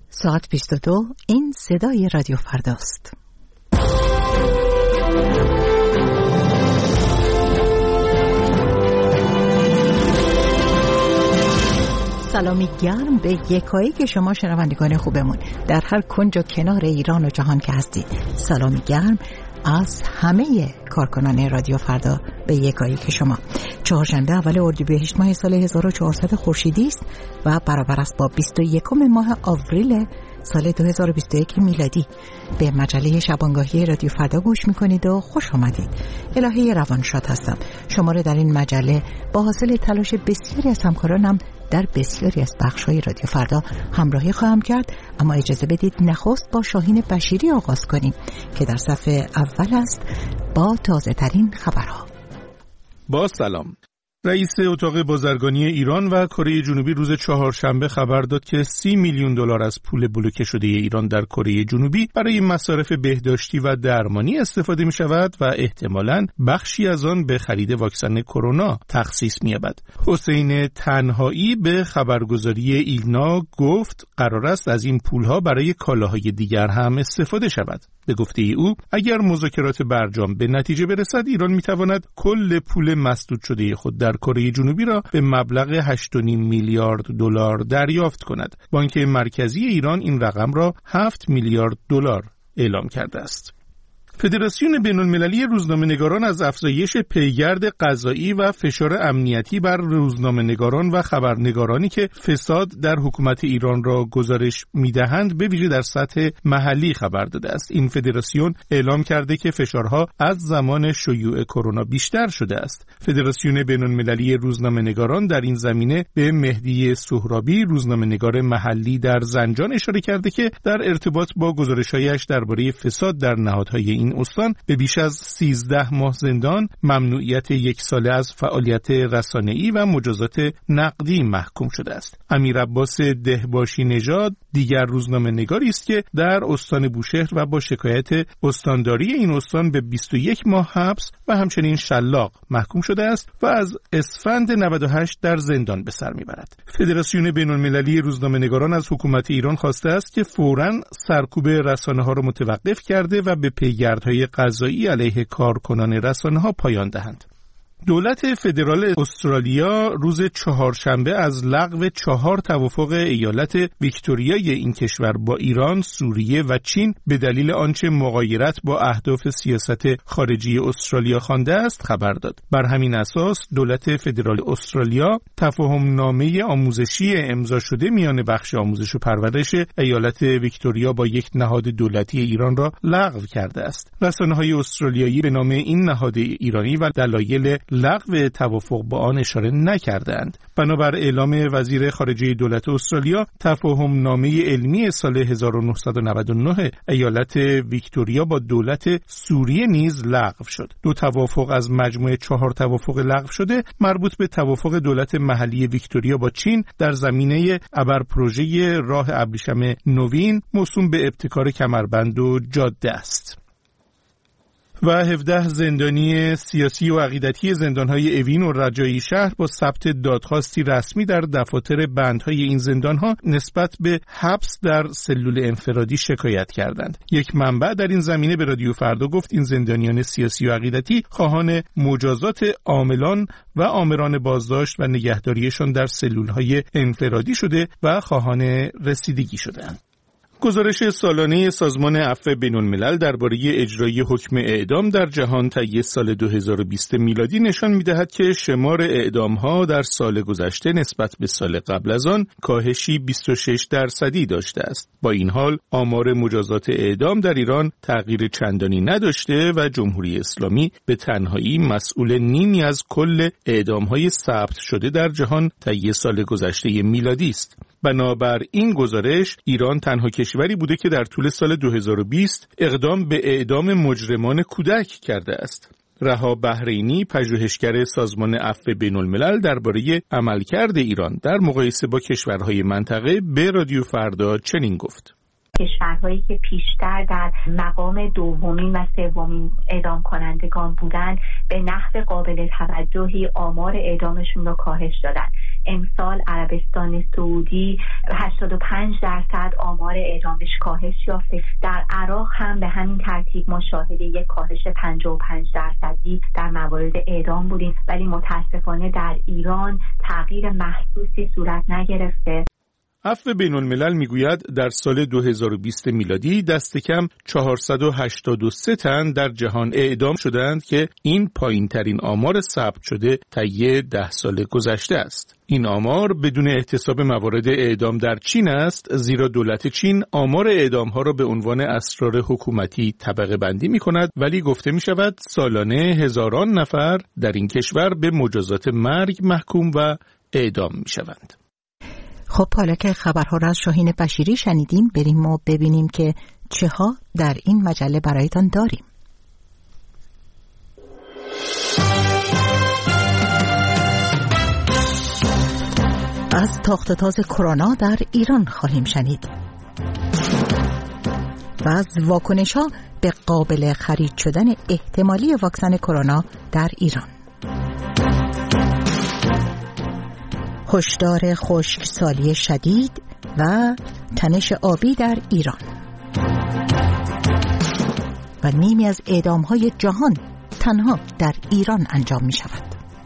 ساعت 22. این صدای رادیو فرداست. سلامی گرم به یکایی که شما شنوندگان خوبمون در هر کنج و کنار ایران و جهان که هستید. سلامی گرم از همه کارکنان رادیو فردا به یکایی که شما. چهارشنبه اول اردیبهشت ماه سال 1400 خورشیدی است و برابر است با 21 ماه آوریل سال 2021 میلادی. به مجله شبانگاهی رادیو فردا گوش میکنید و خوش آمدید. الهه روانشاد هستم. شما را در این مجله با حاصل تلاش بسیاری از همکارانم در بسیاری از بخش‌های رادیو فردا همراهی خواهم کرد، اما اجازه بدید نخست با شاهین بشیری آغاز کنیم که در صفحه اول است با تازه ترین خبرها. با سلام. رئیس اتاق بازرگانی ایران و کره جنوبی روز چهارشنبه خبر داد که 30 میلیون دلار از پول بلوکه شده ایران در کره جنوبی برای مصارف بهداشتی و درمانی استفاده می شود و احتمالاً بخشی از آن به خرید واکسن کرونا تخصیص می یابد. حسین تنهایی به خبرگزاری ایلنا گفت قرار است از این پولها برای کالاهای دیگر هم استفاده شود. به گفته او اگر مذاکرات برجام به نتیجه برسد، ایران میتواند کل پول مسدود شده خود در کره جنوبی را به مبلغ 8.5 میلیارد دلار دریافت کند. بانک مرکزی ایران این رقم را 7 میلیارد دلار اعلام کرده است. فدراسیون بین‌المللی روزنامه‌نگاران از افزایش پیگرد قضایی و فشار امنیتی بر روزنامه‌نگاران و خبرنگارانی که فساد در حکومت ایران را گزارش می‌دهند به ویژه در سطح محلی خبر داده است. این فدراسیون اعلام کرده که فشارها از زمان شیوع کرونا بیشتر شده است. فدراسیون بین‌المللی روزنامه‌نگاران در این زمینه به مهدی سهرابی، روزنامه‌نگار محلی در زنجان، اشاره کرده که در ارتباط با گزارش‌هایش درباره فساد در نهادهای این استان به بیش از 13 ماه زندان، ممنوعیت 1 ساله از فعالیت رسانه‌ای و مجازات نقدی محکوم شده است. امیر عباس دهباشی نژاد دیگر روزنامه‌نگاری است که در استان بوشهر و با شکایت استانداری این استان به 21 ماه حبس و همچنین شلاق محکوم شده است و از اسفند 98 در زندان به سر میبرد. فدراسیون بین‌المللی روزنامه‌نگاران از حکومت ایران خواسته است که فوراً سرکوب رسانه‌ها را متوقف کرده و به پیگردهای قضایی علیه کارکنان رسانه‌ها پایان دهند. دولت فدرال استرالیا روز چهارشنبه از لغو 4 توافق ایالت ویکتوریای این کشور با ایران، سوریه و چین به دلیل آنچه مغایرت با اهداف سیاست خارجی استرالیا خوانده است خبر داد. بر همین اساس دولت فدرال استرالیا تفاهم نامه آموزشی امضا شده میان بخش آموزش و پرورش ایالت ویکتوریا با یک نهاد دولتی ایران را لغو کرده است. رسانه‌های استرالیایی به نام این نهاد ایرانی و دلایل لغو توافق با آن اشاره نکردند. بنابر اعلام وزیر خارجه دولت استرالیا، تفاهم نامه علمی سال 1999 ایالت ویکتوریا با دولت سوریه نیز لغو شد. 2 توافق از مجموعه 4 توافق لغو شده مربوط به توافق دولت محلی ویکتوریا با چین در زمینه ابر پروژه راه ابریشم نوین موسوم به ابتکار کمربند و جاده است. و 17 زندانی سیاسی و عقیدتی زندان‌های اوین و رجایی شهر با ثبت دادخواستی رسمی در دفاتر بندهای این زندان‌ها نسبت به حبس در سلول انفرادی شکایت کردند. یک منبع در این زمینه به رادیو فردا گفت این زندانیان سیاسی و عقیدتی خواهان مجازات عاملان و آمران بازداشت و نگهداریشان در سلول‌های انفرادی شده و خواهان رسیدگی شدند. گزارش سالانه سازمان عفو بین‌الملل درباره اجرای حکم اعدام در جهان طی سال 2020 میلادی نشان می‌دهد که شمار اعدام‌ها در سال گذشته نسبت به سال قبل از آن کاهشی 26% داشته است. با این حال آمار مجازات اعدام در ایران تغییر چندانی نداشته و جمهوری اسلامی به تنهایی مسئول نیمی از کل اعدام‌های ثبت شده در جهان طی سال گذشته میلادی است. بنابر این گزارش ایران تنها کشوری بوده که در طول سال 2020 اقدام به اعدام مجرمان کودک کرده است. رها بحرینی، پژوهشگر سازمان عفو بین‌الملل، درباره عملکرد ایران در مقایسه با کشورهای منطقه به رادیو فردا چنین گفت: کشورهایی که پیشتر در مقام دومین و سومین اعدام کنندگان بودند به نحو قابل توجهی آمار اعدامشون رو کاهش دادن. امسال عربستان سعودی 85% آمار اعدامش کاهش یافته. در عراق هم به همین ترتیب ما شاهد یک کاهش 55% در موارد اعدام بودیم، ولی متاسفانه در ایران تغییر محسوسی صورت نگرفته. عفو بین الملل میگوید در سال 2020 میلادی دست کم 483 تن در جهان اعدام شدند که این پایین ترین آمار ثبت شده طی 10 سال گذشته است. این آمار بدون احتساب موارد اعدام در چین است، زیرا دولت چین آمار اعدام ها را به عنوان اسرار حکومتی طبقه بندی می کند، ولی گفته می شود سالانه هزاران نفر در این کشور به مجازات مرگ محکوم و اعدام می شوند. خب حالا که خبرها را از شاهین بشیری شنیدیم، بریم و ببینیم که چه ها در این مجله برایتان داریم. از تاخت تاز کرونا در ایران خواهیم شنید و از واکنش ها به قابل خرید شدن احتمالی واکسن کرونا در ایران. هشدار خشکسالی شدید و تنش آبی در ایران و نیمی از اعدام‌های جهان تنها در ایران انجام می شود.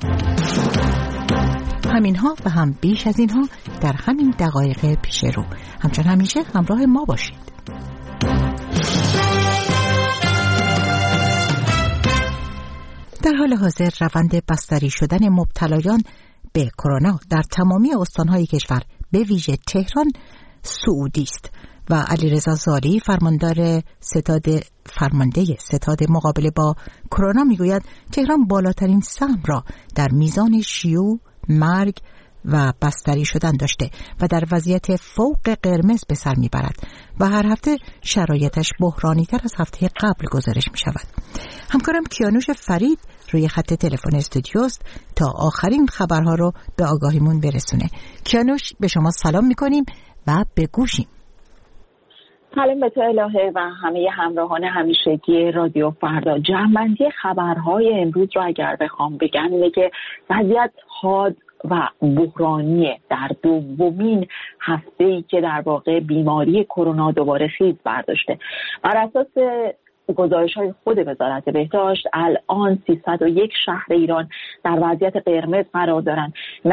همینها و هم بیش از اینها در همین دقایق پیش رو. همچنان همیشه همراه ما باشید. در حال حاضر روند بستری شدن مبتلایان به کرونا در تمامی استان‌های کشور به ویژه تهران صعودی است و علیرضا زاری فرمانده ستاد مقابله با کرونا میگوید تهران بالاترین سهم را در میزان شیوع، مرگ و بستری شدن داشته و در وضعیت فوق قرمز به سر میبرد و هر هفته شرایطش بحرانی تر از هفته قبل گزارش می شود. همکارم کیانوش فرید روی خط تلفن استودیوست تا آخرین خبرها رو به آگاهیمون برسونه. کیانوش، به شما سلام میکنیم و به گوشیم. سلام به تو الهه و همه همراهان همیشگی رادیو فردا. جمع‌بندی خبرهای امروز رو اگر بخوام بگم اینه که وضعیت حاد و بحرانیه در دومین هفته‌ای که در واقع بیماری کرونا دوباره خیز برداشته. بر اساس گزارش‌های خود وزارت بهداشت الان 301 شهر ایران در وضعیت قرمز قرار دارند،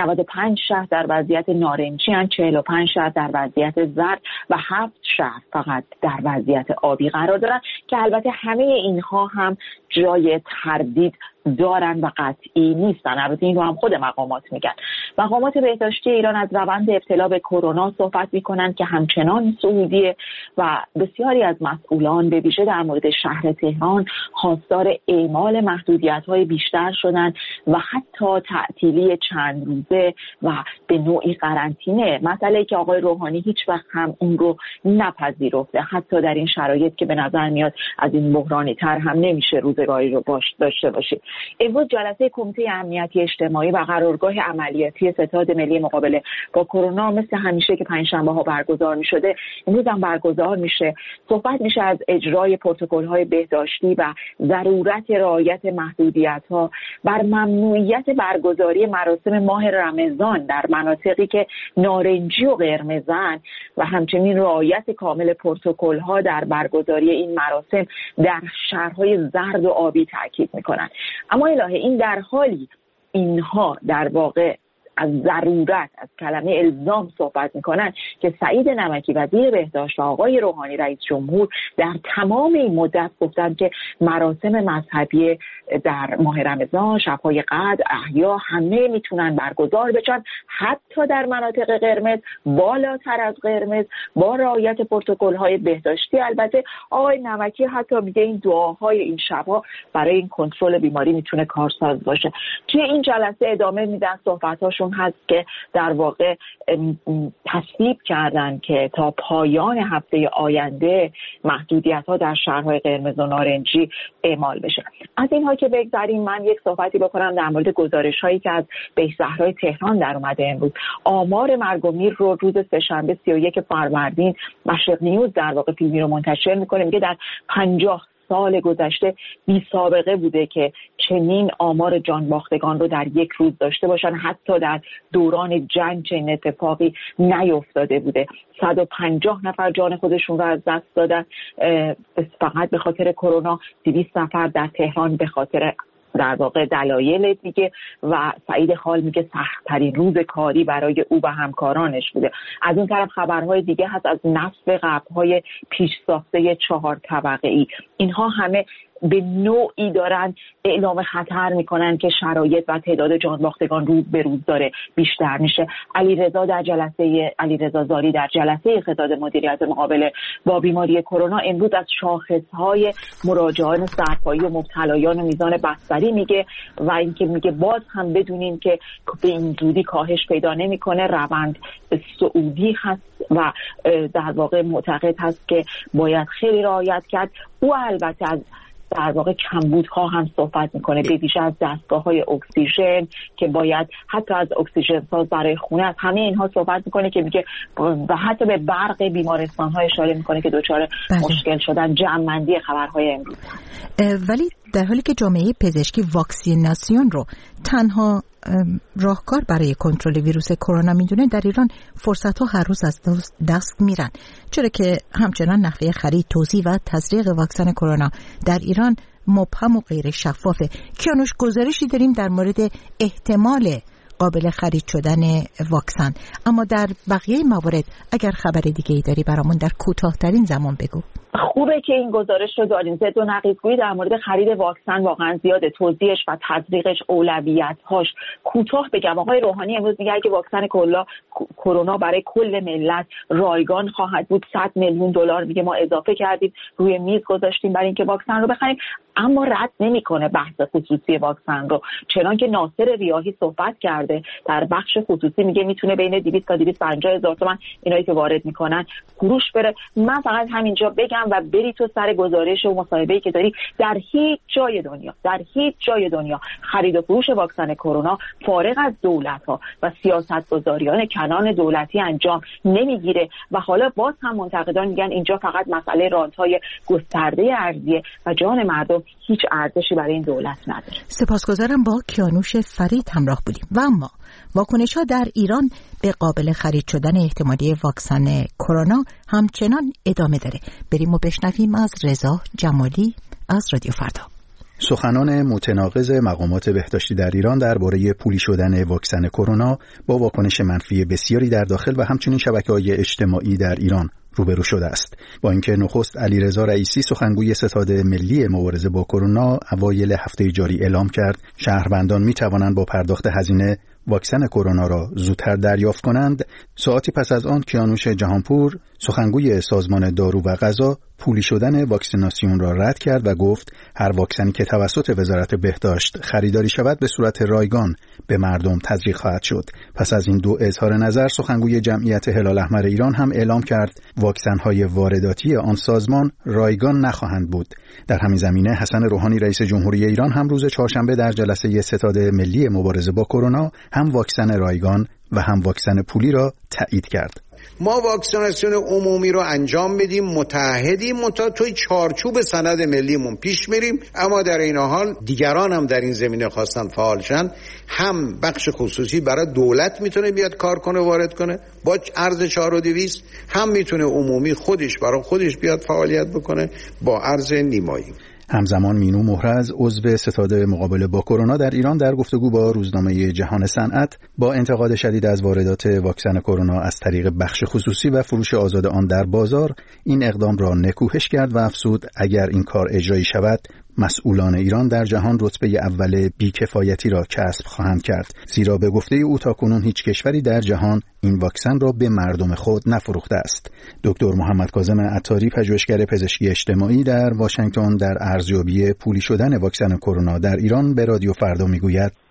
95 شهر در وضعیت نارنجی هستند، 45 شهر در وضعیت زرد و 7 شهر فقط در وضعیت آبی قرار دارند که البته همه اینها هم جای تردید دارن و قطعی نیستن. البته این رو هم خود مقامات میگن. مقامات بهداشتی ایران از روند ابتلا به کرونا صحبت میکنن که همچنان صعودیه و بسیاری از مسئولان به ویژه در مورد شهر تهران خواستار اعمال محدودیت‌های بیشتر شدن و حتی تعطیلی چند روزه و به نوعی قرنطینه، مسئله که آقای روحانی هیچ وقت هم اون رو نپذیرفته. حتی در این شرایط که به نظر میاد از این بحرانی تر هم نمیشه روزگاری رو داشته باشیم. امروز جلسه کمیته امنیتی اجتماعی و قرارگاه عملیاتی ستاد ملی مقابله با کرونا مثل همیشه که پنجشنبه ها برگزار می شده امروز هم برگزار میشه. صحبت میشه از اجرای پروتکل‌های بهداشتی و ضرورت رعایت محدودیت‌ها، بر ممنوعیت برگزاری مراسم ماه رمضان در مناطقی که نارنجی و قرمزن و همچنین رعایت کامل پروتکل‌ها در برگزاری این مراسم در شهرهای زرد و آبی تاکید میکنن. اما الهه این در حالی اینها در واقع از ضرورت، از کلمه الزام صحبت میکنن که سعید نمکی وزیر بهداشت و آقای روحانی رئیس جمهور در تمام این مدت گفتن که مراسم مذهبی در ماه رمضان، شب‌های قدر، احیا همه میتونن برگزار بشن، حتی در مناطق قرمز، بالاتر از قرمز، با رعایت پروتکل‌های بهداشتی. البته آقای نمکی حتی میگه این دعاهای این شب‌ها برای این کنترل بیماری میتونه کارساز باشه. توی این جلسه ادامه میدن صحبت‌هاشون هست که در واقع تصویب کردن که تا پایان هفته آینده محدودیت‌ها در شهرهای قرمز و نارنجی اعمال بشه. از اینها که بگذاریم من یک صحبتی بکنم در مورد گزارش‌هایی که از بهزهرای تهران در اومده امروز. آمار مرگ و میر رو روز سه‌شنبه 31 فروردین مشرق نیوز در واقع فیلمی رو منتشر می‌کنه، میگه در 50 سال گذشته بی سابقه بوده که چنین آمار جان باختگان رو در یک روز داشته باشن. حتی در دوران جنگ چنین اتفاقی نیفتاده بوده. 150 نفر جان خودشون رو از دست دادن فقط به خاطر کرونا. 200 نفر در تهران به خاطر در واقع دلایل دیگه. و سعید خال میگه سخت‌ترین روز کاری برای او و همکارانش بوده. از اون طرف خبرهای دیگه هست از نصب قبرهای پیش ساخته 4 طبقه‌ای. اینها همه به نوعی دارن اعلام خطر میکنن که شرایط و تعداد جان باختگان روز به روز داره بیشتر میشه. علیرضا زاری در جلسه ستاد مدیریت مقابله با بیماری کرونا امروز از شاخصهای مراجعان سرپایی و مبتلایان و میزان بستری میگه و اینکه میگه باز هم بدونیم که به این زودی کاهش پیدا نمیکنه. روند سعودی هست و در واقع معتقد هست که باید خیلی رعایت کرد. او البته از در واقع کمبودها هم صحبت میکنه، به ویژه از دستگاه‌های اکسیژن که باید حتی از اکسیژن ساز برای خونه، از همه اینها صحبت میکنه که میگه و حتی به برق بیمارستان‌ها اشاره میکنه که دچار مشکل شدن. جمع‌بندی خبرهای امروز. ولی در حالی که جامعه پزشکی واکسیناسیون رو تنها راهکار برای کنترل ویروس کرونا میدونه، در ایران فرصت‌ها هر روز از دست میرن، چرا که همچنان نحوه خرید، توزیع و تزریق واکسن کرونا در ایران مبهم و غیر شفافه. کیانوش، گزارشی داریم در مورد احتمال قابل خرید شدن واکسن، اما در بقیه موارد اگر خبر دیگه ای داری برامون در کوتاه‌ترین زمان بگو. خوبه که این گزارش رو داریم. ضد و نقیض‌گویی در مورد خرید واکسن واقعا زیاده. توزیعش و تزریقش، اولویت‌هاش. کوتاه بگم آقای روحانی امروز میگه اگه واکسن کرونا برای کل ملت رایگان خواهد بود، 100 میلیون دلار میگه ما اضافه کردیم روی میز گذاشتیم برای اینکه واکسن رو بخریم. اما رد نمیکنه بحث خصوصی واکسن رو، چنان که ناصر ریاحی صحبت کرده در بخش خصوصی میگه میتونه بین 200 تا 250 هزار تومان اینایی که وارد میکنن فروش بره. من فقط همینجا بگم و بری تو سر گزارش و مصاحبه‌ای که داری، در هیچ جای دنیا خرید و فروش واکسن کرونا فارغ از دولت‌ها و سیاستگزاریان کنان دولتی انجام نمیگیره. و حالا باز هم منتقدان میگن اینجا فقط مسئله رانت‌های گسترده ارزیه و جان مردم هیچ ارزشی برای این دولت نداره. سپاسگزارم. با کیانوش فرید همراه بودیم. و اما واکنش‌ها در ایران به قابل خرید شدن احتمالی واکسن کرونا همچنان ادامه داره. بریم و بشنویم از رضا جمالی از رادیو فردا. سخنان متناقض مقامات بهداشتی در ایران درباره پولی شدن واکسن کرونا با واکنش منفی بسیاری در داخل و همچنین شبکه‌های اجتماعی در ایران روبرو شده است. با اینکه نخست علیرضا رئیسی سخنگوی ستاد ملی مبارزه با کرونا اوایل هفته جاری اعلام کرد شهروندان می توانند با پرداخت هزینه واکسن کرونا را زودتر دریافت کنند، ساعتی پس از آن کیانوش جهانپور سخنگوی سازمان دارو و غذا پولی شدن واکسیناسیون را رد کرد و گفت هر واکسنی که توسط وزارت بهداشت خریداری شود به صورت رایگان به مردم تزریق خواهد شد. پس از این دو اظهار نظر سخنگوی جمعیت هلال احمر ایران هم اعلام کرد واکسن‌های وارداتی آن سازمان رایگان نخواهند بود. در همین زمینه حسن روحانی رئیس جمهوری ایران هم روز چهارشنبه در جلسه ستاد ملی مبارزه با کرونا هم واکسن رایگان و هم واکسن پولی را تایید کرد. ما واکسیناسیون عمومی رو انجام میدیم، متعهدیم، توی چارچوب سند ملیمون پیش میریم، اما در این حال دیگران هم در این زمینه خواستن فعال شن. هم بخش خصوصی برای دولت میتونه بیاد کار کنه، وارد کنه با ارز 4200، هم میتونه عمومی خودش برای خودش بیاد فعالیت بکنه با ارز نیمایی. همزمان مینو مهرز عضو ستاد مقابله با کرونا در ایران در گفتگو با روزنامه جهان صنعت با انتقاد شدید از واردات واکسن کرونا از طریق بخش خصوصی و فروش آزاد آن در بازار این اقدام را نکوهش کرد و افزود اگر این کار اجرایی شود مسئولان ایران در جهان رتبه اول بیکفایتی را کسب خواهند کرد، زیرا به گفته او تاکنون هیچ کشوری در جهان این واکسن را به مردم خود نفروخته است. دکتر محمد کاظم عطاری پژوهشگر پزشکی اجتماعی در واشنگتن در ارزیابی پولی شدن واکسن کرونا در ایران به رادیو فردا میگوید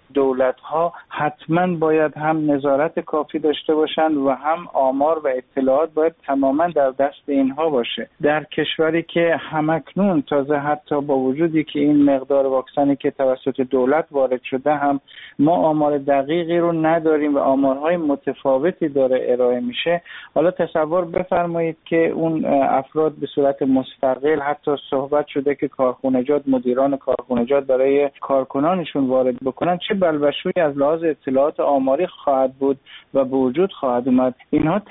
دولت‌ها حتما باید هم نظارت کافی داشته باشند و هم آمار و اطلاعات باید تماما در دست اینها باشه. در کشوری که همکنون تازه حتی با وجودی که این مقدار واکسنی که توسط دولت وارد شده هم ما آمار دقیقی رو نداریم و آمارهای متفاوتی داره ارائه میشه. حالا تصور بفرمایید که اون افراد به صورت مستقل حتی صحبت شده که کارخانجات، مدیران کارخانجات برای کارکنانشون وارد بکنن، چه بلبشویی از لحاظ اطلاعات آماری خواهد بود و به وجود خواهد اومد. اینها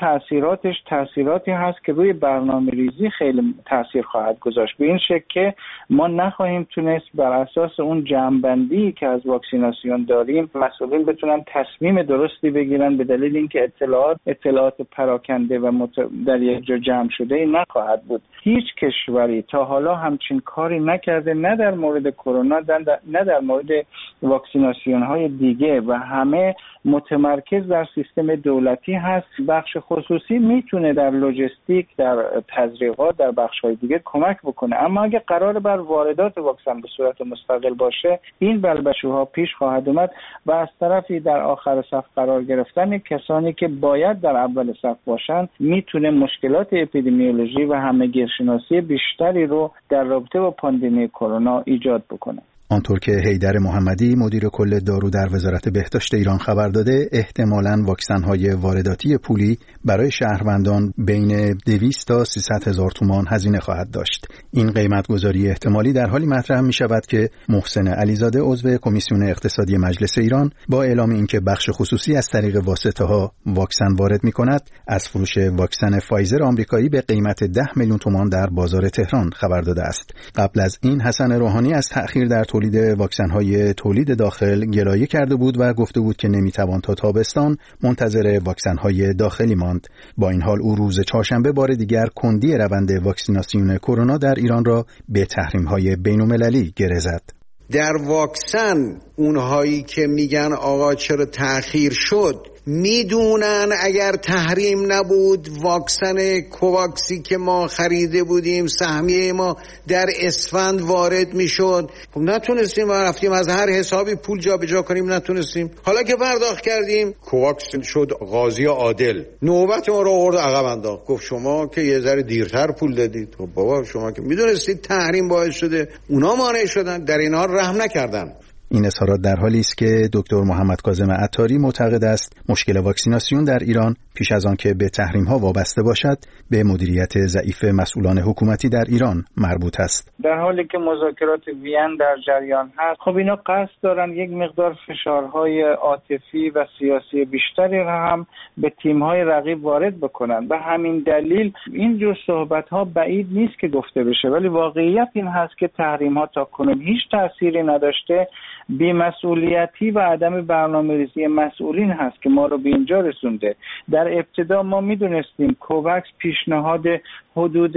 تأثیراتی هست که روی برنامه‌ریزی خیلی تأثیر خواهد گذاشت. به این شکل که ما نخواهیم تونست بر اساس اون جمع‌بندی که از واکسیناسیون داریم مسئولین بتونن تصمیم درستی بگیرن، به دلیل اینکه اطلاعات پراکنده و در یک جا جمع شده ای نخواهد بود. هیچ کشوری تا حالا همچین کاری نکرده، نه در مورد کرونا نه در مورد واکسیناسیون های دیگه، و همه متمرکز در سیستم دولتی هست. بخش خصوصی میتونه در لوجستیک، در تزریقات، در بخش های دیگه کمک بکنه، اما اگه قرار بر واردات واکسن به صورت مستقل باشه این بلبشوها پیش خواهد اومد و از طرفی در آخر صف قرار گرفتن کسانی که باید در اول صف باشن میتونه مشکلات اپیدمیولوژی و همه‌گیرشناسی بیشتری رو در رابطه با پاندمی کرونا ایجاد بکنه. آنطور که حیدر محمدی مدیر کل دارو در وزارت بهداشت ایران خبر داده، احتمالاً واکسن‌های وارداتی پولی برای شهروندان بین 200 تا 300 هزار تومان هزینه خواهد داشت. این قیمت‌گذاری احتمالی در حالی مطرح می‌شود که محسن علیزاده عضو کمیسیون اقتصادی مجلس ایران با اعلام اینکه بخش خصوصی از طریق واسطه‌ها واکسن وارد می‌کند، از فروش واکسن فایزر آمریکایی به قیمت 10 میلیون تومان در بازار تهران خبر داده است. قبل از این حسن روحانی از تأخیر در تولید واکسن‌های تولید داخل گلایه کرده بود و گفته بود که نمیتوان تا تابستان منتظر واکسن‌های داخلی ماند. با این حال او روز چهارشنبه بار دیگر کندی روند واکسیناسیون کرونا در ایران را به تحریم‌های بین‌المللی گره زد. در واکسن اونهایی که میگن آقا چرا تأخیر شد، میدونن اگر تحریم نبود واکسن کوواکسی که ما خریده بودیم سهمیه ما در اسفند وارد میشد. خب نتونستیم و رفتیم از هر حسابی پول جابجا کنیم، نتونستیم. حالا که پرداخت کردیم کوواکس شد قاضی عادل، نوبت ما رو آورد عقب انداخت، گفت شما که یه ذره دیرتر پول دادید. خب بابا شما که میدونستید تحریم باعث شده، اونا مانع شدن، در اینا رحم نکردن. این اظهارات در حالی است که دکتر محمد کاظم عطاری معتقد است مشکل واکسیناسیون در ایران پیش از آن که به تحریم‌ها وابسته باشد به مدیریت ضعیف مسئولان حکومتی در ایران مربوط است. در حالی که مذاکرات وین در جریان هست، خب اینا قصد دارن یک مقدار فشارهای عاطفی و سیاسی بیشتری را هم به تیم‌های رقیب وارد بکنن. به همین دلیل این جور صحبت‌ها بعید نیست که گفته بشه، ولی واقعیت این هست که تحریم‌ها تاکنون هیچ تأثیری نداشته. بی‌مسئولیتی و عدم برنامه‌ریزی مسئولین هست که ما رو به اینجا رسونده. در ابتدا ما میدونستیم کوواکس پیشنهاد حدود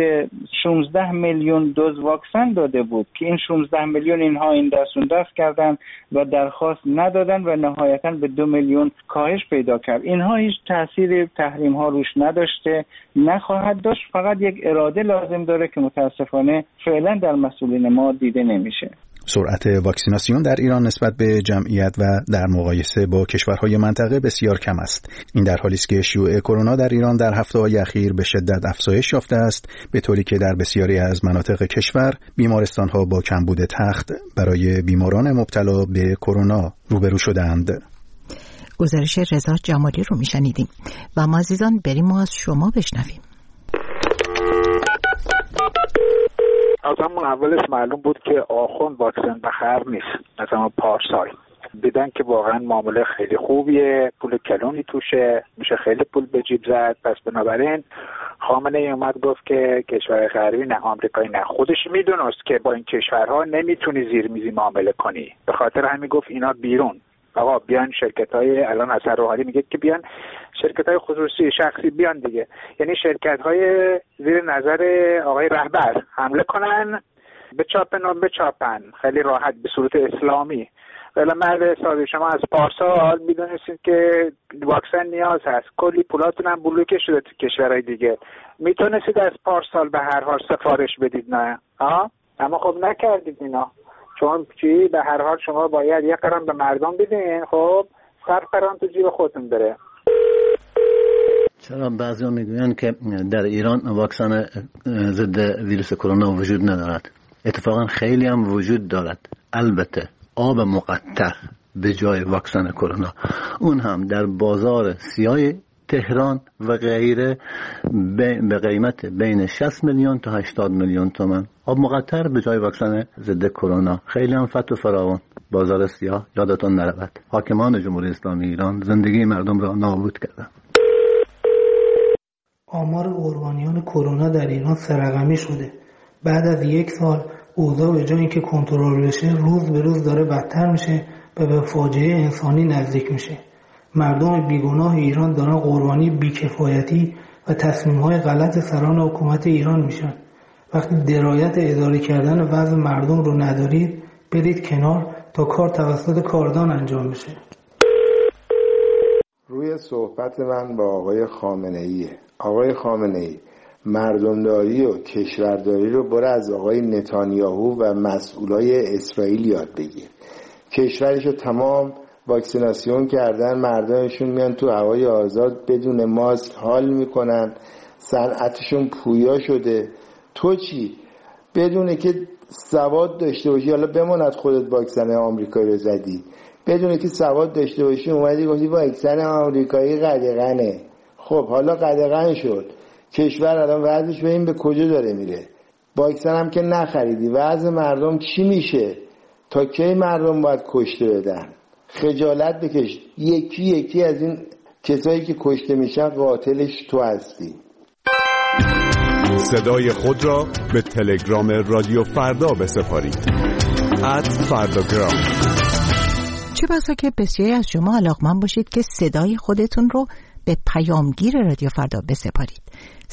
16 میلیون دوز واکسن داده بود که این 16 میلیون اینها این دست کردن و درخواست ندادن و نهایتاً به 2 میلیون کاهش پیدا کرد. اینها هیچ تأثیری تحریم ها روش نداشته، نخواهد داشت. فقط یک اراده لازم داره که متاسفانه فعلا در مسئولین ما دیده نمیشه. سرعت واکسیناسیون در ایران نسبت به جمعیت و در مقایسه با کشورهای منطقه بسیار کم است. این در حالی است که شیوع کرونا در ایران در هفته‌های اخیر به شدت افزایش یافته است، به طوری که در بسیاری از مناطق کشور بیمارستان‌ها با کمبود تخت برای بیماران مبتلا به کرونا روبرو شده‌اند. گزارش رضا جمالی رو میشنیدیم و ما عزیزان بریم و از شما بشنویم. از همون اولش معلوم بود که آخوند واکسن بخر نیست. مثلا پارسال دیدن که واقعا معامله خیلی خوبیه، پول کلونی توشه، میشه خیلی پول به جیب زد. پس بنابراین خامنه ای اومد گفت که کشور غربی نه آمریکایی نه، خودش میدونست که با این کشورها نمیتونی زیرمیزی معامله کنی، به خاطر همین گفت اینا بیرون. آقا بیان شرکت‌های، الان حسن روحانی میگه که بیان شرکت‌های خصوصی شخصی بیان دیگه، یعنی شرکت‌های زیر نظر آقای رهبر حمله کنن، بچاپن خیلی راحت به صورت اسلامی. ولی مرد حسابی شما از پارسال میدونستید که واکسن نیاز هست، کلی پولاتون هم بلوکه شده تو کشورهای دیگه، میتونستید از پارسال به هر حال سفارش بدید نه؟ اما خب نکردید اینا، چون چی به هر حال شما باید یک قرن به مردم بدین، خب 100 قرن تو جیب خودتون بره. چرا بعضی ها میگوین که در ایران واکسن ضد ویروس کرونا وجود ندارد؟ اتفاقا خیلی هم وجود دارد. البته آب مقطر به جای واکسن کرونا، اون هم در بازار سیاه تهران و غیره به قیمت بین 60 میلیون تا 80 میلیون تومان. آب مقطر به جای واکسن ضد کرونا، خیلی هم فت و فراوان. بازار سیاه یادتون نرود، حاکمان جمهوری اسلامی ایران زندگی مردم را نابود کردند. آمار قربانیان کرونا در ایران 3 رقمی شده. بعد از 1 سال اوضاع به جای اینکه کنترل بشه روز به روز داره بدتر میشه و به فاجعه انسانی نزدیک میشه. مردم بیگناه ایران دارن قربانی بیکفایتی و تصمیم‌های غلط سران حکومت ایران میشن. وقتی درایت اداره کردن وضع مردم رو ندارید، برید کنار تا کار توسط کاردان انجام بشه. روی صحبت من با آقای خامنه‌ای. آقای خامنه‌ای، مردمداری و کشورداری رو برای از آقای نتانیاهو و مسئولای اسرائیل یاد بگیر. کشورشو تمام واکسیناسیون کردن، مردمشون میان تو هوای آزاد بدون ماسک حال میکنن، صنعتشون پویا شده. تو چی؟ بدونه که سواد داشته باشی، حالا بماند خودت واکسن آمریکایی رو زدی، بدونه که سواد داشته باشی اومدی گفتی واکسن آمریکایی قدغنه. خب حالا قدغن شد، کشور الان وضعش به این به کجا داره میره؟ واکسن هم که نخریدی، وضع مردم چی میشه؟ تا کی مردم باید کشته بدن؟ خجالت بکش. یکی یکی از این کسایی که کشته میشن قاتلش تو هستی. صدای خود را به تلگرام رادیو فردا بسپارید. @فرداگرام. چه بسا که بسیاری از شما علاقمند باشید که صدای خودتون رو به پیامگیر رادیو فردا بسپارید.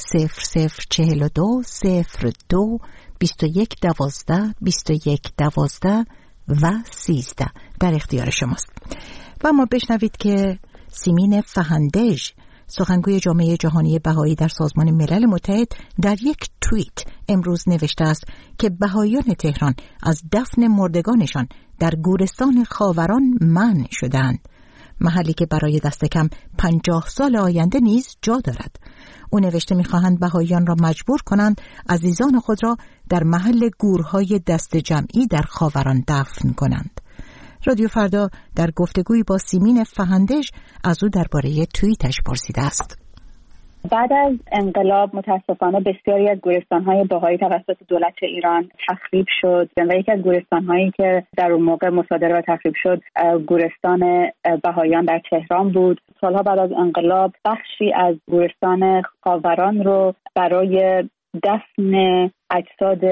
0042 02 21 12 21 12 و 13 در اختیار شماست. و ما بشنوید که سیمین فهندژ، سخنگوی جامعه جهانی بهایی در سازمان ملل متحد، در یک توییت امروز نوشته است که بهاییان تهران از دفن مردگانشان در گورستان خاوران منع شدند، محلی که برای دست کم 50 سال آینده نیز جا دارد. او نوشته می‌خواهند بهاییان را مجبور کنند عزیزان خود را در محل گورهای دست جمعی در خاوران دفن کنند. رادیو فردا در گفتگویی با سیمین فهندژ از او درباره توییتش پرسیده است. بعد از انقلاب متاسفانه بسیاری از گورستان‌های بهایی توسط دولت ایران تخریب شد و یکی از گورستان‌هایی که در اون موقع مصادره و تخریب شد گورستان بهاییان در تهران بود. سالها بعد از انقلاب بخشی از گورستان خاوران رو برای دفن اجساد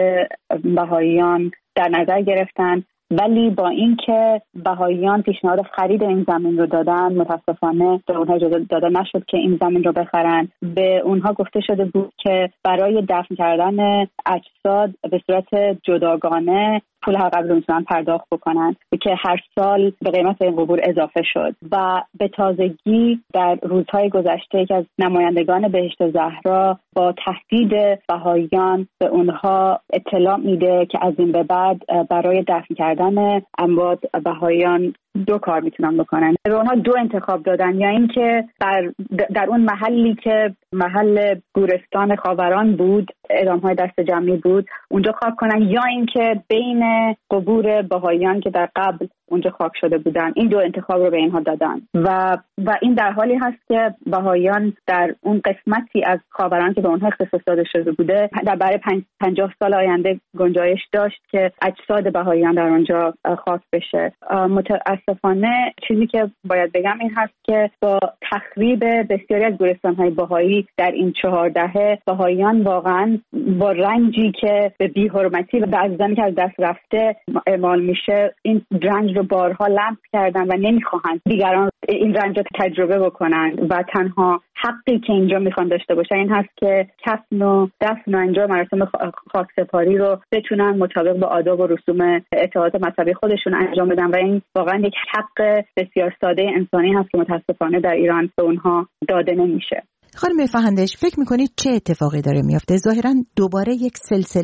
بهاییان در نظر گرفتن، ولی با اینکه بهاییان پیشنهاد خرید این زمین رو دادن، متاسفانه به اونها اجازه داده نشد که این زمین رو بخرن. به اونها گفته شده بود که برای دفن کردن اجساد به صورت جداگانه پول هر قبل میتونن پرداخت بکنن که هر سال به قیمت این قبور اضافه شد. و به تازگی در روزهای گذشته یکی از نمایندگان بهشت زهرا با تهدید بهاییان به اونها اطلاع میده که از این به بعد برای دفن کردن اموات بهاییان 2 کار میتونن بکنن. به اونها 2 انتخاب دادن، یا اینکه در اون محلی که محل گورستان خاوران بود، اعدام‌های دست جمعی بود، اونجا خاک کنن، یا اینکه بین قبور بهاییان که در قبل اونجا خاک شده بودن. این 2 انتخاب رو به اینها دادن و این در حالی هست که بهاییان در اون قسمتی از خاوران که به اونها اختصاص داده شده بوده در برای 50 سال آینده گنجایش داشت که اجساد بهاییان در اونجا خاک بشه. متاسفانه چیزی که باید بگم این هست که با تخریب بسیاری از گورستان‌های بهایی در این 4 دهه، بهاییان واقعا با رنجی که به بی‌حرمتی و به عزیزانی که از دست رفته اعمال میشه، این رنج رو بارها لمس کردن و نمیخواهند دیگران این رنج رو تجربه بکنن و تنها حقی که اینجا میخوان داشته باشن این هست که کفن و دفن و انجام مراسم خاکسپاری رو بتونن مطابق با آداب و رسوم اعتقادات مذهبی خودشون انجام بدن و این واقعا یک حق بسیار ساده انسانی هست که متاسفانه در ایران به اونها داده نمیشه. خانم فهندژ، فکر میکنید چه اتفاقی داره میفته؟ ظاهراً دوباره یک سلسله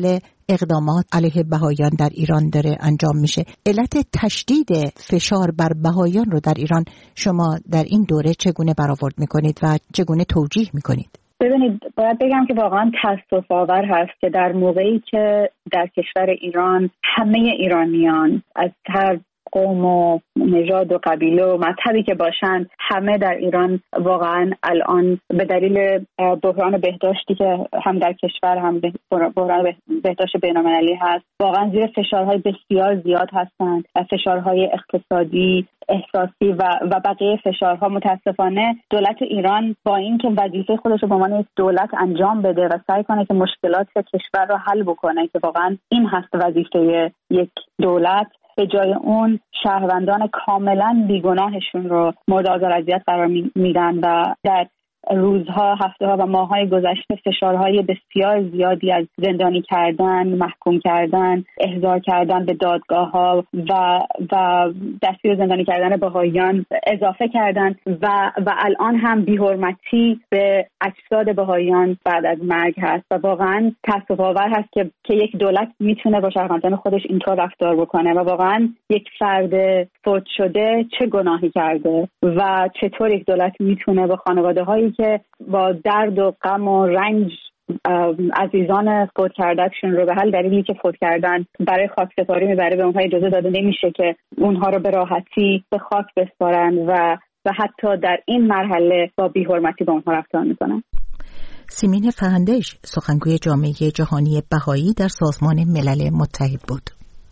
اقدامات علیه بهائیان در ایران داره انجام میشه. علت تشدید فشار بر بهائیان رو در ایران شما در این دوره چگونه برآورد میکنید و چگونه توجیه میکنید؟ ببینید، باید بگم که واقعا تأسف آور هست که در موقعی که در کشور ایران همه ایرانیان از هر قوم و نژاد و قبیله و مذهبی که باشند، همه در ایران واقعا الان به دلیل بحران بهداشتی که هم در کشور هم بحران بهداشت بین‌المللی هست، واقعا زیر فشارهای بسیار زیاد هستند، فشارهای اقتصادی، احساسی و بقیه فشارها. متاسفانه دولت ایران با اینکه وظیفه خودش رو به عنوان یک دولت انجام بده و سعی کنه که مشکلات کشور رو حل بکنه که واقعا این هست وظیفه یک دولت، به جای اون شهروندان کاملا بیگناهشون رو مورد آزار و اذیت قرار میدن و در روزها، هفته‌ها و ماه‌های گذشته فشارهای بسیار زیادی از زندانی کردن، محکوم کردن، احضار کردن به دادگاه‌ها و دستگیر زندانی کردن بهائیان اضافه کردن و الان هم بی‌حرمتی به اجساد بهائیان بعد از مرگ هست و واقعا تأسف‌آور هست که یک دولت میتونه با شهروندان خودش اینطور رفتار بکنه و واقعا یک فرد فوت شده چه گناهی کرده و چطور یک دولت میتونه با خانواده‌هایی که با درد و غم و رنج عزیزان فوت کردهشون رو به هر دلیلی که فوت کردن برای خاکسپاری میبره، به اونها اجازه داده نمیشه که اونها رو به راحتی به خاک بسپارن و حتی در این مرحله با بی‌حرمتی با اونها رفتار میکنن. سیمین فهندش، سخنگوی جامعه جهانی بهایی در سازمان ملل متحد بود.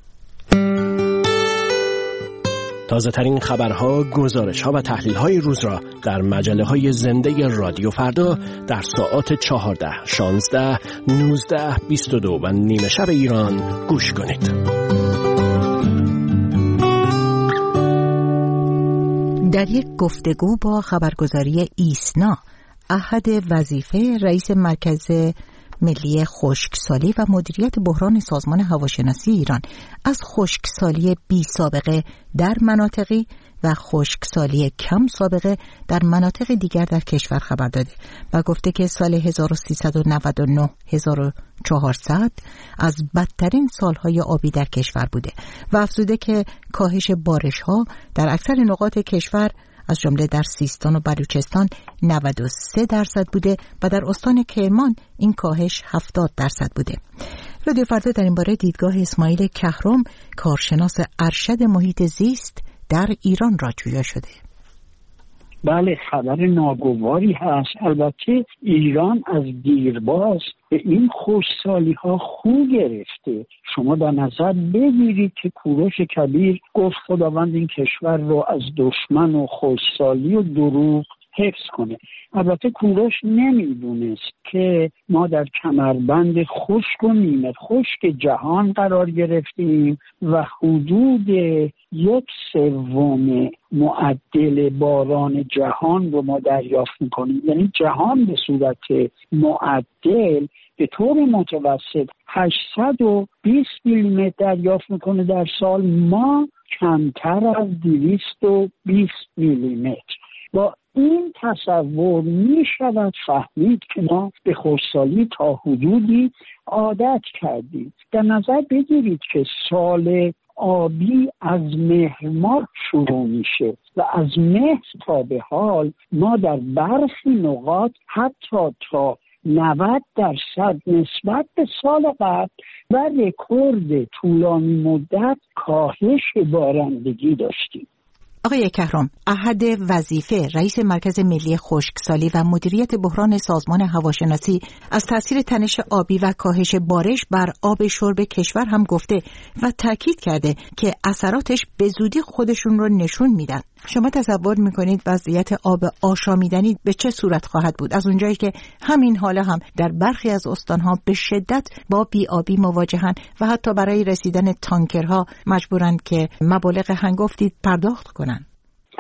تازه‌ترین خبرها، گزارش‌ها و تحلیل‌های روز را در مجله‌های زنده رادیو فردا در ساعات 14، 16، 19، 22 و نیمه شب ایران گوش کنید. در یک گفتگو با خبرگزاری ایسنا، احد وظیفه رئیس مرکز ملی خشکسالی و مدیریت بحران سازمان هواشناسی ایران از خشکسالی بی سابقه در مناطقی و خشکسالی کم سابقه در مناطق دیگر در کشور خبر داده و گفته که سال 1399-1400 از بدترین سالهای آبی در کشور بوده و افزوده که کاهش بارش‌ها در اکثر نقاط کشور از جمله در سیستان و بلوچستان 93% بوده و در استان کرمان این کاهش 70% بوده. رادیو فردا در این باره دیدگاه اسماعیل کهرم، کارشناس ارشد محیط زیست در ایران را جویا شده. بله، خبر ناگواری هست. البته ایران از دیرباز به این خشکسالی ها خو گرفته. شما در نظر بگیرید که کوروش کبیر گفت خداوند این کشور رو از دشمن و خشکسالی و دروغ حفظ کنه. البته کوروش نمیدونست که ما در کمربند خشک و نیمه خشک جهان قرار گرفتیم و حدود 1/3 معدل باران جهان رو ما دریافت میکنیم. یعنی جهان به صورت معدل به طور متوسط 820 میلیمتر دریافت میکنه در سال، ما کمتر از 220 میلیمتر. با این تصور می شود فهمید که ما به خشکسالی تا حدودی عادت کردیم. در نظر بگیرید که سال آبی از مهر ماه شروع میشه و از مهر تا به حال ما در برخی نقاط حتی تا 90% نسبت به سال قبل و رکورد طولانی مدت کاهش بارندگی داشتیم. آقای کهرم، احد وظیفه رئیس مرکز ملی خشکسالی و مدیریت بحران سازمان هواشناسی از تاثیر تنش آبی و کاهش بارش بر آب شرب کشور هم گفته و تاکید کرده که اثراتش به زودی خودشون رو نشون میدن. شما تصور میکنید وضعیت آب آشامیدنی به چه صورت خواهد بود از اونجایی که همین حالا هم در برخی از استانها به شدت با بی‌آبی مواجهن و حتی برای رسیدن تانکرها مجبورند که مبالغ هنگفتی پرداخت کنند؟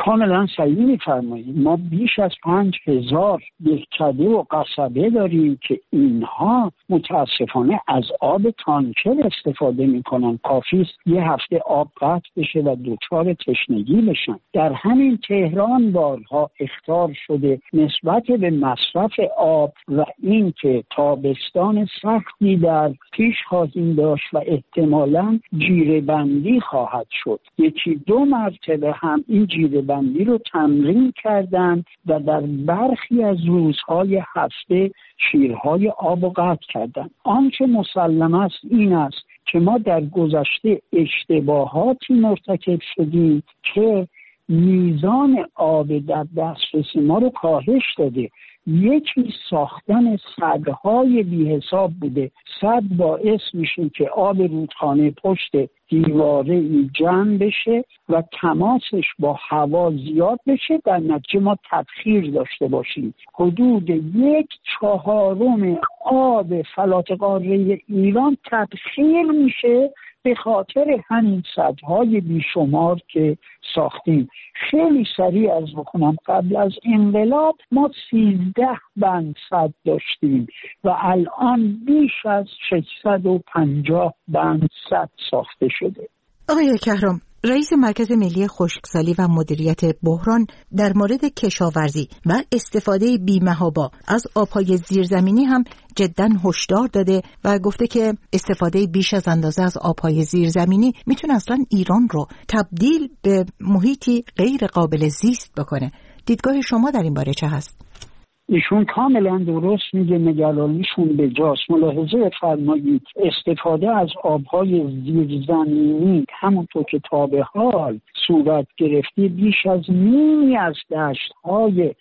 کاملا صحیح می‌فرمایید. ما بیش از 5000 دهکده و قصبه داریم که اینها متاسفانه از آب تانکر استفاده میکنن. کافی است یه هفته آب قطع بشه و دچار تشنگی بشن. در همین تهران بارها اخطار شده نسبت به مصرف آب و این که تابستان سختی در پیش خواهیم داشت و احتمالاً جیره‌بندی خواهد شد. 1-2 مرتبه هم این جیره‌بندی رو تمرین کردن و در برخی از روزهای هفته شیرهای آب رو قطع کردن. آنچه مسلم است این است که ما در گذشته اشتباهاتی مرتکب شدیم که میزان آب در دسترس ما رو کاهش داده. یکی ساختن سدهای بی حساب بوده. سد باعث میشه که آب رودخانه پشت دیواره جمع بشه و تماسش با هوا زیاد بشه، در نتیجه ما تبخیر داشته باشیم. حدود 1/4 آب فلات قاره ایران تبخیر میشه به خاطر همین سدهای بیشمار که ساختیم. خیلی سریع از بکنم، قبل از انقلاب ما 13 بند سد داشتیم و الان بیش از 650 بند سد ساخته شده. آقای کهرام، رئیس مرکز ملی خشکسالی و مدیریت بحران در مورد کشاورزی و استفاده بی‌محابا از آبهای زیرزمینی هم جداً هشدار داده و گفته که استفاده بیش از اندازه از آبهای زیرزمینی میتونه اصلا ایران رو تبدیل به محیطی غیر قابل زیست بکنه. دیدگاه شما در این باره چه هست؟ ایشون کاملا درست میگه، نگرانیشون به جاست. ملاحظه فرمایید استفاده از آبهای زیرزمینی همونطور که تا به حال صورت گرفته بیش از نیمی از دشت‌های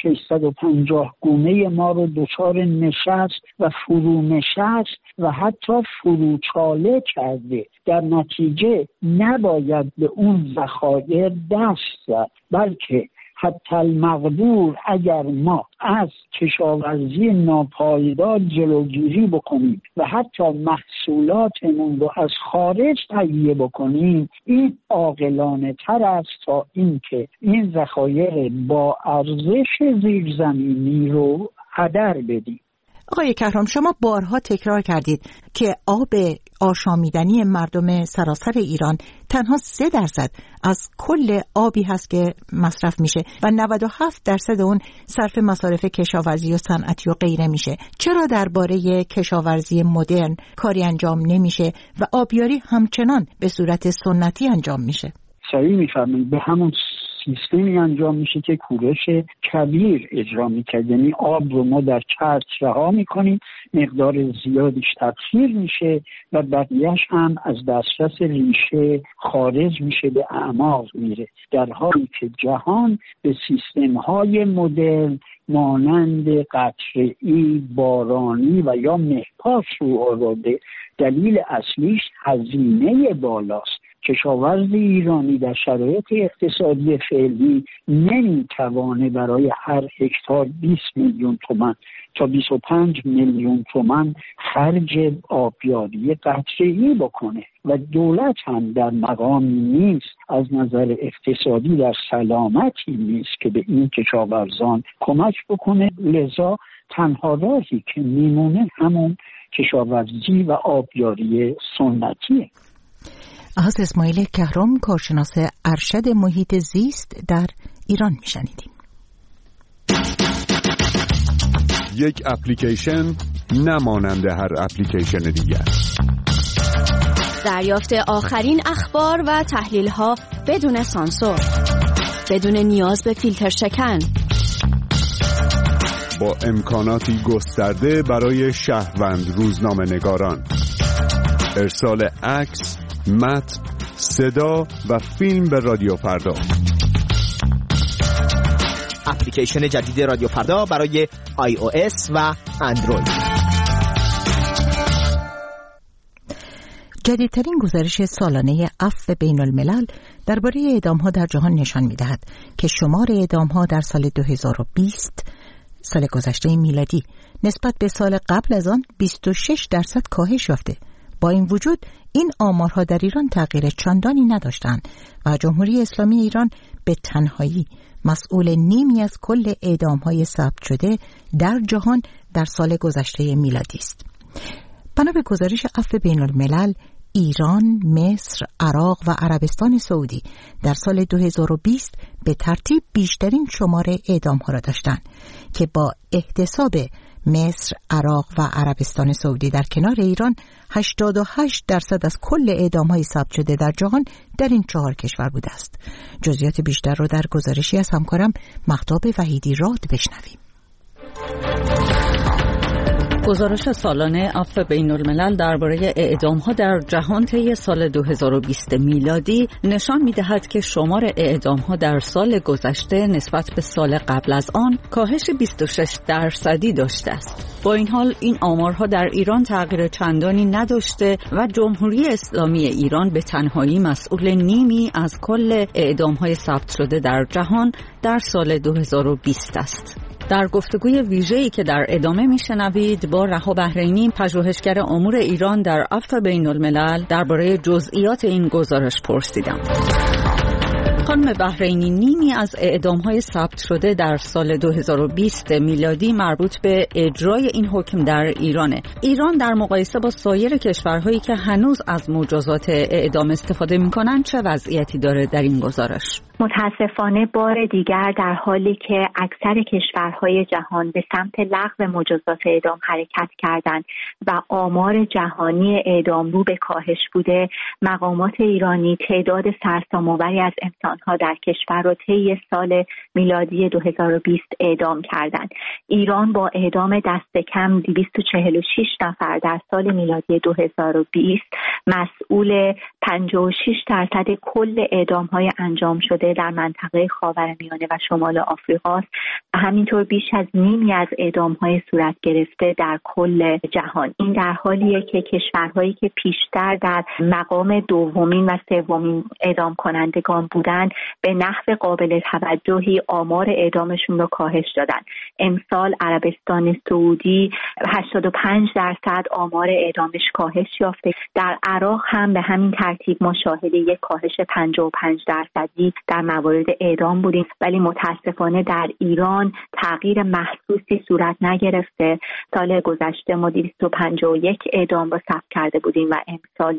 650 گونه ما رو دچار نشست و فرونشست و حتی فروچاله کرده. در نتیجه نباید به اون ذخایر دست زد، بلکه حتی المقدور اگر ما از کشاورزی ناپایدار جلوگیری بکنیم و حتی محصولاتمون رو از خارج تهیه بکنیم، این عاقلانه تر است تا اینکه این ذخایر با ارزش زیرزمینی رو هدر بدیم. آقای کهرام، شما بارها تکرار کردید که آب آشامیدنی مردم سراسر ایران تنها 3% از کل آبی هست که مصرف میشه و 97% اون صرف مصارف کشاورزی و صنعتی و غیره میشه. چرا درباره کشاورزی مدرن کاری انجام نمیشه و آبیاری همچنان به صورت سنتی انجام میشه؟ صحیح میفهمید. به همون سیستمی انجام میشه که کورش کبیر اجرا میکرد، یعنی آب رو ما در چرخ رها میکنیم، مقدار زیادیش تبخیر میشه و بقیهش هم از دسترس ریشه خارج میشه، به اعماق میره، در حالی که جهان به سیستم‌های مدرن مانند قطره‌ای، بارانی و یا مهپاش رو آورده. دلیل اصلیش هزینه بالاست. کشاورز ایرانی در شرایط اقتصادی فعلی نمیتوانه برای هر هکتار 20 میلیون تومان تا 25 میلیون تومان خرج آبیاری قطره‌ای بکنه و دولت هم در مقامی نیست، از نظر اقتصادی در سلامتی نیست که به این کشاورزان کمک بکنه. لذا تنها راهی که میمونه همون کشاورزی و آبیاری سنتیه. از اسماعیل کهرام، کارشناس ارشد محیط زیست در ایران میشنیدیم. یک اپلیکیشن نمانند هر اپلیکیشن دیگر. دریافت آخرین اخبار و تحلیل‌ها بدون سانسور، بدون نیاز به فیلتر شکن، با امکاناتی گسترده برای شهروند روزنامه‌نگاران، ارسال عکس، متن، صدا و فیلم به رادیو فردا. اپلیکیشن جدید رادیو فردا برای iOS و اندروید. جدیدترین گزارش سالانه عفو بین الملل درباره اعدام‌ها در جهان نشان می‌دهد که شمار اعدام‌ها در سال 2020 سال گذشته میلادی نسبت به سال قبل از آن 26% کاهش یافته. با این وجود این آمارها در ایران تغییر چندانی نداشتند و جمهوری اسلامی ایران به تنهایی مسئول نیمی از کل اعدام‌های ثبت شده در جهان در سال گذشته میلادی است. بنا به گزارش عفو بین‌الملل، ایران، مصر، عراق و عربستان سعودی در سال 2020 به ترتیب بیشترین شماره اعدام‌ها را داشتند که با احتساب مصر، عراق و عربستان سعودی در کنار ایران 88% از کل اعدام‌های ثبت شده در جهان در این 4 کشور بوده است. جزئیات بیشتر را در گزارشی از همکارم مهتاب وحیدی راد بشنویم. گزارش سالانه عفو بین‌الملل درباره اعدام‌ها در جهان طی سال 2020 میلادی نشان می‌دهد که شمار اعدام‌ها در سال گذشته نسبت به سال قبل از آن کاهش 26% داشته است. با این حال این آمارها در ایران تغییر چندانی نداشته و جمهوری اسلامی ایران به تنهایی مسئول نیمی از کل اعدام‌های ثبت شده در جهان در سال 2020 است. در گفتگوی ویژه‌ای که در ادامه میشنوید با رها بحرینی، پژوهشگر امور ایران در عفو بین‌الملل، درباره جزئیات این گزارش پرسیدم. خانم بحرینی، نیمی از اعدام‌های ثبت شده در سال 2020 میلادی مربوط به اجرای این حکم در ایرانه. ایران در مقایسه با سایر کشورهایی که هنوز از مجازات اعدام استفاده می‌کنند چه وضعیتی داره در این گزارش؟ متاسفانه بار دیگر در حالی که اکثر کشورهای جهان به سمت لغو مجازات اعدام حرکت کردند و آمار جهانی اعدام رو به کاهش بوده، مقامات ایرانی تعداد سرسام‌آوری از انسان‌ها در کشور را طی سال میلادی 2020 اعدام کردند. ایران با اعدام دست کم 246 نفر در سال میلادی 2020 مسئول 56% کل اعدام‌های انجام شده در منطقه خاورمیانه و شمال آفریقا است و همینطور بیش از نیمی از اعدام‌های صورت گرفته در کل جهان. این در حالیه که کشورهایی که پیشتر در مقام دومین و سومین اعدام کنندگان بودند به نحو قابل توجهی آمار اعدامشون رو کاهش دادن. امسال عربستان سعودی 85% آمار اعدامش کاهش یافته. در عراق هم به همین ترتیب ما شاهد یک کاهش 55% در موارد اعدام بودیم، ولی متاسفانه در ایران تغییر محسوسی صورت نگرفته. سال گذشته ما 251 اعدام را ثبت کرده بودیم و امسال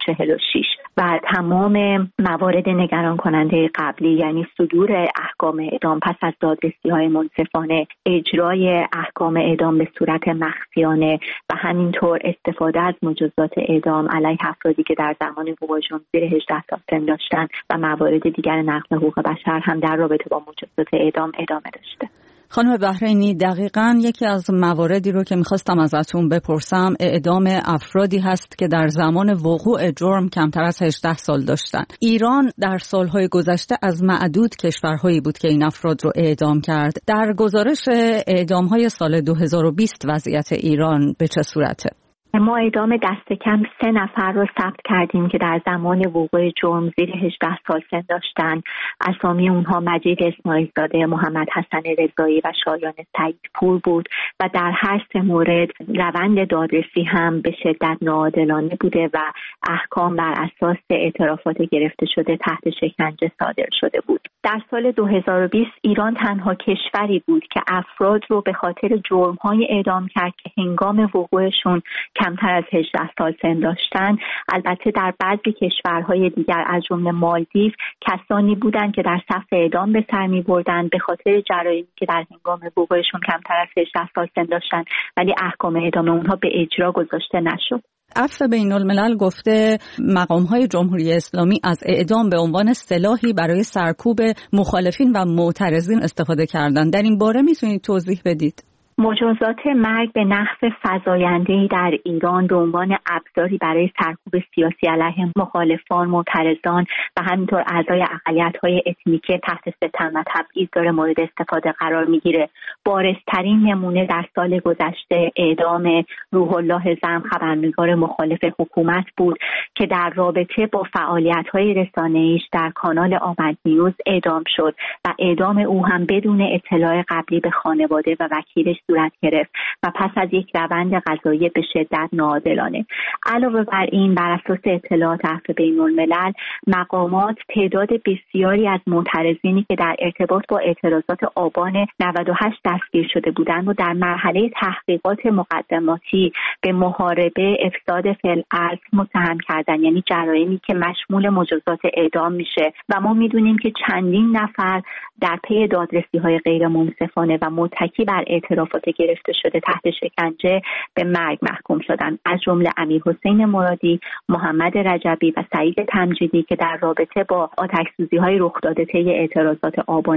246 و تمام موارد نگران کننده قبلی، یعنی صدور احکام اعدام پس از دادرسی‌های منصفانه، اجرای احکام اعدام به صورت مخفیانه و همینطور استفاده از مجازات اعدام علیه افرادی که در زمان وقوعشون زیر 18 سال سن داشتن و موارد دیگر نقض حقوق بشر هم در رابطه با مجازات اعدام ادامه داشته. خانم بحرینی، دقیقاً یکی از مواردی رو که می‌خواستم ازتون بپرسم اعدام افرادی هست که در زمان وقوع جرم کمتر از 18 سال داشتن. ایران در سالهای گذشته از معدود کشورهایی بود که این افراد رو اعدام کرد. در گزارش اعدام‌های سال 2020 وضعیت ایران به چه صورته؟ ما اعدام دست کم 3 نفر رو ثبت کردیم که در زمان وقوع جرم زیر 18 سال سن داشتن. اسامی اونها مجید اسماعیل زاده، محمد حسن رضایی و شایان سعیدپور بود و در هر 3 مورد روند دادرسی هم به شدت ناعادلانه بوده و احکام بر اساس اعترافات گرفته شده تحت شکنجه صادر شده بود. در سال 2020 ایران تنها کشوری بود که افراد رو به خاطر جرم‌های اعدام کرد که هنگام وقوعشون کمتر از 18 سال سن داشتن. البته در بعضی کشورهای دیگر از جمله مالدیو کسانی بودند که در صف اعدام به سر می‌بردند به خاطر جرایمی که در هنگام وقوعشون کمتر از 18 سال سن داشتن، ولی احکام اعدام اونها به اجرا گذاشته نشد. عفو بین‌الملل گفته مقام‌های جمهوری اسلامی از اعدام به عنوان سلاحی برای سرکوب مخالفین و معترضین استفاده کردند. در این باره میتونید توضیح بدید؟ مجازات مرگ به نحو فزاینده‌ای در ایران به عنوان ابزاری برای سرکوب سیاسی علیه مخالفان، معترضان و همینطور اعضای اقلیت‌های اتنیکی تحت ستم و تبعیض داره مورد استفاده قرار میگیره. بارزترین نمونه در سال گذشته اعدام روح الله زم، خبرنگار مخالف حکومت بود که در رابطه با فعالیت‌های رسانه‌ایش در کانال آمد نیوز اعدام شد و اعدام او هم بدون اطلاع قبلی به خانواده و وکیلش صورت گرفت و پس از یک روند قضایی به شدت ناعادلانه. علاوه بر این، بر اساس اطلاعات عفو بین‌الملل، مقامات تعداد بسیاری از معترضینی که در ارتباط با اعتراضات آبان 98 دستگیر شده بودند و در مرحله تحقیقات مقدماتی به محاربه افساد فی‌الارض متهم کردن، یعنی جرایمی که مشمول مجازات اعدام میشه و ما میدونیم که چندین نفر در پی دادرسی‌های غیر منصفانه و متکی بر اعترافات گرفته شده تحت شکنجه به مرگ محکوم شدند، از جمله امیرحسین مرادی، محمد رجبی و سعید تمجیدی که در رابطه با آتش‌سوزی‌های رخ داده طی اعتراضات آبان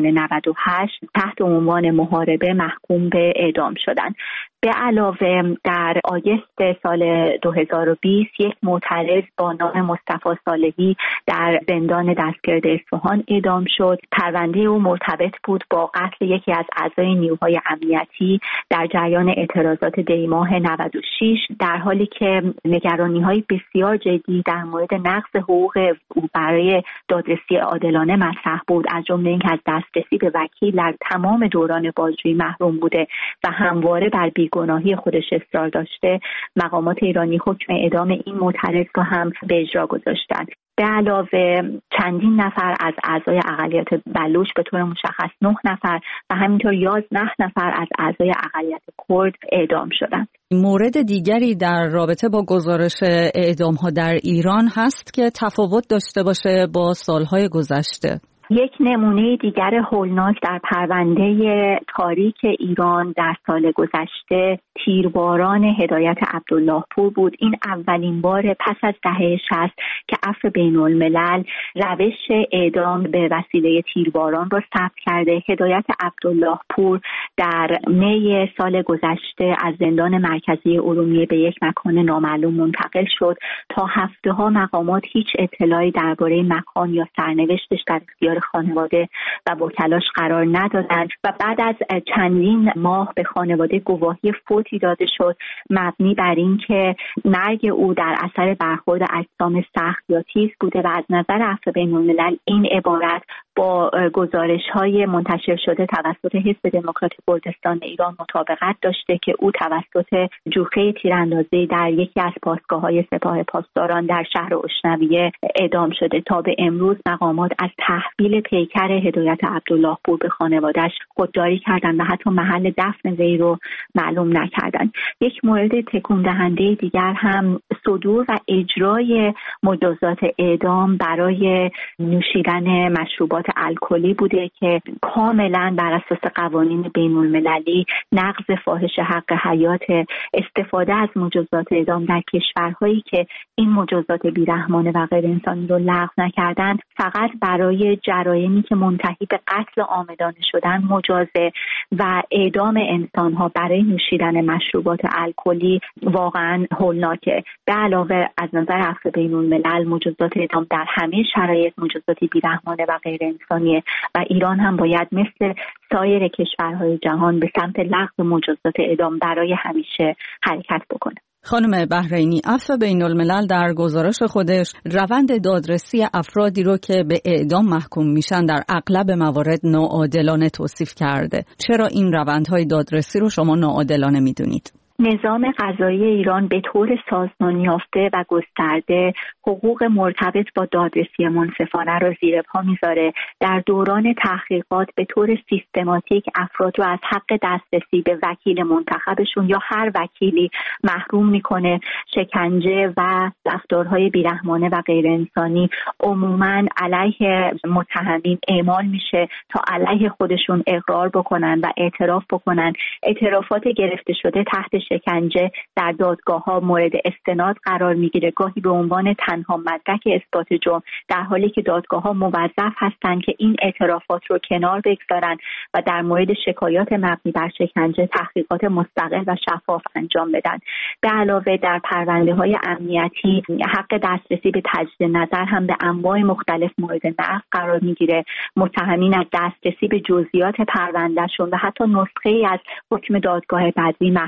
98 تحت عنوان محاربه محکوم به اعدام شدند. به علاوه در آگوست سال 2020 یک معترض با نام مصطفی صالحی در زندان دستگرد اصفهان اعدام شد. پرونده او مرتبط بود با قتل یکی از اعضای نیروهای امنیتی در جریان اعتراضات دی‌ماه 96، در حالی که نگرانی‌های بسیار جدی در مورد نقض حقوق او برای دادرسی عادلانه مطرح بود، از جمله اینکه از دسترسی به وکیل در تمام دوران بازجویی محروم بوده و همواره بر بیگناهی خودش اصرار داشته. مقامات ایرانی حکم اعدام این معترض رو هم به اجرا گذاشتند. به علاوه چندین نفر از اعضای اقلیت بلوچ، به طور مشخص 9 نفر و همینطور 11 نفر از اعضای اقلیت کرد اعدام شدند. مورد دیگری در رابطه با گزارش اعدام‌ها در ایران هست که تفاوت داشته باشه با سالهای گذشته. یک نمونه دیگر هولناک در پرونده تاریک ایران در سال گذشته تیرباران هدایت عبدالله پور بود. این اولین بار پس از دهه 60 که عفو بین‌الملل روش اعدام به وسیله تیرباران را ثبت کرده. هدایت عبدالله پور در می سال گذشته از زندان مرکزی ارومیه به یک مکان نامعلوم منتقل شد. تا هفته‌ها مقامات هیچ اطلاعی درباره مکان یا سرنوشتش در اختیار خانواده و وکلاش قرار ندادند و بعد از چندین ماه به خانواده گواهی فوتی داده شد مبنی بر این که مرگ او در اثر برخورد اجسام سخت یا تیز بوده و از نظر عفو بین‌الملل این عبارت با گزارش‌های منتشر شده توسط حزب دموکرات کردستان ایران مطابقت داشته که او توسط جوخه تیراندازی در یکی از پاسگاه‌های سپاه پاسداران در شهر اشنویه اعدام شده. تا به امروز مقامات از تحویل پیکر هدایت عبدالله پور به خانواده‌اش خودداری کردند و حتی محل دفن وی رو معلوم نکردند. یک مورد تکون دهنده دیگر هم صدور و اجرای مجازات اعدام برای نوشیدن مشروبات الکلی بوده که کاملا بر اساس قوانین بین‌المللی نقض فاحش حق حیات. استفاده از مجازات اعدام در کشورهایی که این مجازات بیرحمانه و غیر انسانی رو لغو نکردند فقط برای جرایمی که منتهی به قتل عامدانه شدن مجازه و اعدام انسان‌ها برای نوشیدن مشروبات الکلی واقعا هولناکه. به علاوه از نظر عفو بین‌الملل مجازات اعدام در همه شرایط مجازاتی بیرحمانه و غیر انسانیه و ایران هم باید مثل سایر کشورهای جهان به سمت لغو مجازات اعدام برای همیشه حرکت بکنه. خانم بحرینی، عفو بین‌الملل در گزارش خودش روند دادرسی افرادی رو که به اعدام محکوم میشن در اغلب موارد ناعادلانه توصیف کرده. چرا این روندهای دادرسی رو شما ناعادلانه میدونید؟ نظام قضایی ایران به طور سازمان یافته و گسترده حقوق مرتبط با دادرسی منصفانه را زیر پا میذاره. در دوران تحقیقات به طور سیستماتیک افراد رو از حق دسترسی به وکیل منتخبشون یا هر وکیلی محروم میکنه. شکنجه و رفتارهای بیرحمانه و غیر انسانی عموماً علیه متهمین اعمال میشه تا علیه خودشون اقرار بکنن و اعتراف بکنن. اعترافات گرفته شده تحت شکنجه در دادگاه‌ها مورد استناد قرار میگیره، گاهی به عنوان تنها مدرک اثبات جرم، در حالی که دادگاه‌ها موظف هستند که این اعترافات رو کنار بگذارن و در مورد شکایات مبنی بر شکنجه تحقیقات مستقل و شفاف انجام بدن. به علاوه در پرونده‌های امنیتی حق دسترسی به تجدید نظر هم به انواع مختلف مورد نقض قرار میگیره. متهمین از دسترسی به جزئیات پروندهشون و حتی نسخه‌ای از حکم دادگاه بدوی محروم میشن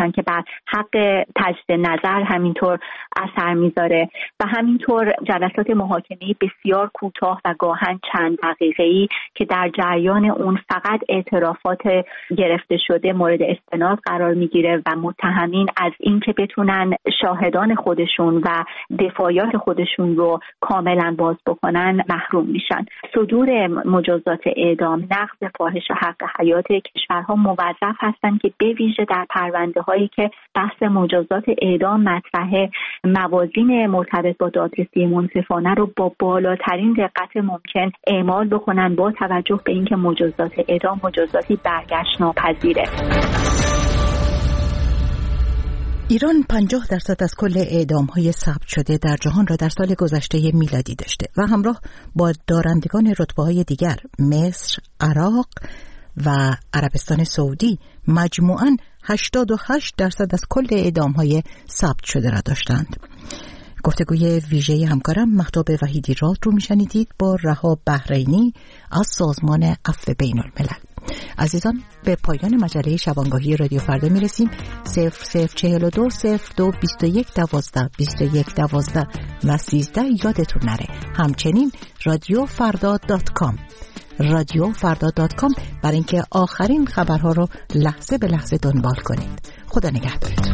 میشن که بر حق تجدید نظر همینطور اثر میذاره و همینطور جلسات محاکمه بسیار کوتاه و گاهن چند دقیقه‌ای که در جریان اون فقط اعترافات گرفته شده مورد استناد قرار میگیره و متهمین از اینکه بتونن شاهدان خودشون و دفاعیات خودشون رو کاملا باز بکنن محروم میشن. صدور مجازات اعدام نقض فاحش حق حیات کشورها موظف هستن که به ویژه در پرونده هایی که بحث مجازات اعدام مطرحه موازین مرتبط با دادرسی منصفانه رو با بالاترین دقت ممکن اعمال بکنن با توجه به اینکه مجازات اعدام مجازاتی برگشت ناپذیره. ایران 50% از کل اعدام‌های ثبت شده در جهان را در سال گذشته میلادی داشته و همراه با دارندگان رتبه‌های دیگر مصر، عراق و عربستان سعودی مجموعاً 88% از کل اعدام‌های ثبت شده را داشتند. گفتگوی ویژه همکارم مهتاب وحیدی راد رو میشنیدید با رها بحرینی از سازمان عفو بین الملل. عزیزان به پایان مجله شبانگاهی رادیو فردا میرسیم. 0042 02 21 12 21 12 و 13 یادتون نره. همچنین رادیوفردا.com رادیوفردا.com برای اینکه آخرین خبرها رو لحظه به لحظه دنبال کنید. خدا نگهدارتون.